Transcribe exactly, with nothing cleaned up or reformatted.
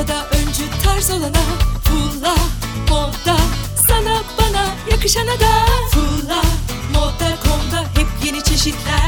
Modada öncü tarz olana Fula Moda, sana bana yakışana da Fula Moda nokta com'da hep yeni çeşitler.